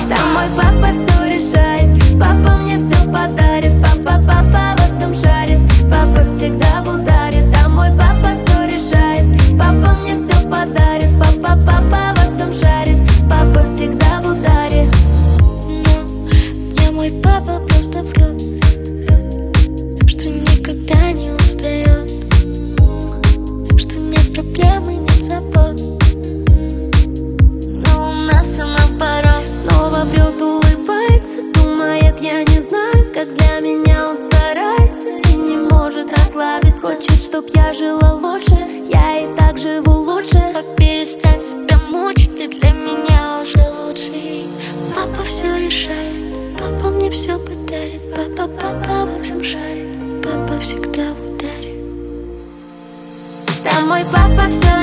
Там мой папа все решает, папа мне все подарит. Папа во всем шарит, папа всегда в ударе. Там мой папа все решает, папа мне все подарит. Папа во всем шарит, папа всегда в ударе. Но мне мой папа просто врет, что никогда не устает, что нет проблем и нет забот. Но у нас все наоборот. Снова врет, улыбается, думает, я не знаю, как для меня он старается и не может расслабить. Хочет, чтоб я жила лучше, я и так живу лучше. Как перестать себя мучить, ты для меня уже лучший. Папа все решает, папа мне все подарит. Папа во всем шарит, папа всегда в ударе. Там мой папа все